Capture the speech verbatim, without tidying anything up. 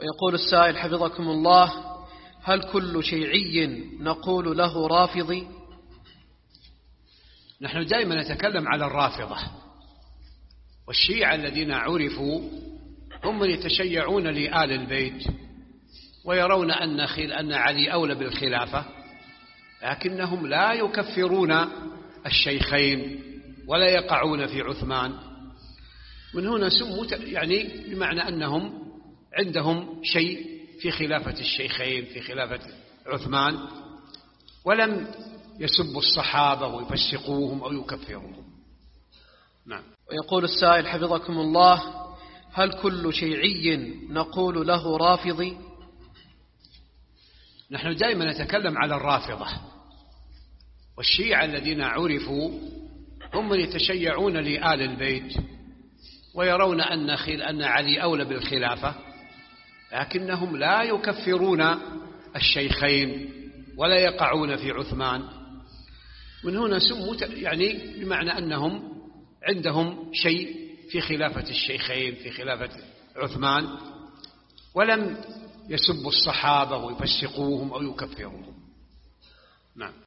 ويقول السائل حفظكم الله: هل كل شيعي نقول له رافضي؟ نحن دائما نتكلم على الرافضة، والشيعة الذين عرفوا هم من يتشيعون لآل البيت ويرون أن أن علي أولى بالخلافة، لكنهم لا يكفرون الشيخين ولا يقعون في عثمان. من هنا سموا يعني بمعنى أنهم عندهم شيء في خلافة الشيخين، في خلافة عثمان، ولم يسبوا الصحابة ويفسقوهم أو يكفروهم. نعم. ويقول السائل حفظكم الله: هل كل شيعي نقول له رافضي؟ نحن دائما نتكلم على الرافضة، والشيعة الذين عرفوا هم من يتشيعون لآل البيت ويرون أن أن علي أولى بالخلافة، لكنهم لا يكفرون الشيخين ولا يقعون في عثمان. من هنا سموا يعني بمعنى أنهم عندهم شيء في خلافة الشيخين، في خلافة عثمان، ولم يسبوا الصحابة ويفسقوهم أو يكفروهم. نعم.